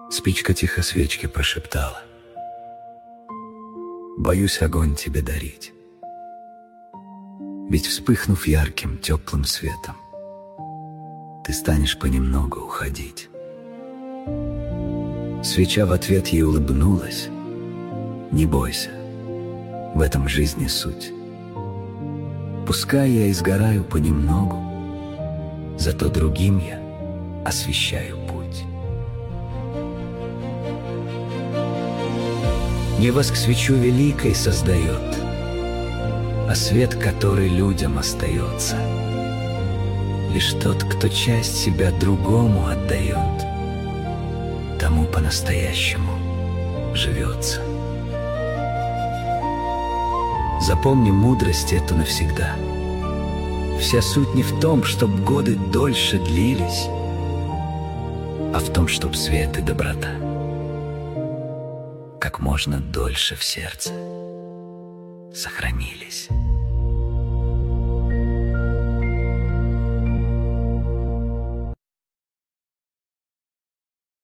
Спичка тихо свечке прошептала: боюсь огонь тебе дарить. Ведь, вспыхнув ярким, теплым светом, ты станешь понемногу уходить. Свеча в ответ ей улыбнулась: не бойся, в этом жизни суть. Пускай я изгораю понемногу, зато другим я освещаю путь. Не воск свечу великой создает, а свет, который людям остается. Лишь тот, кто часть себя другому отдает, тому по-настоящему живется. Запомни мудрость эту навсегда. Вся суть не в том, чтоб годы дольше длились, а в том, чтоб свет и доброта как можно дольше в сердце сохранились.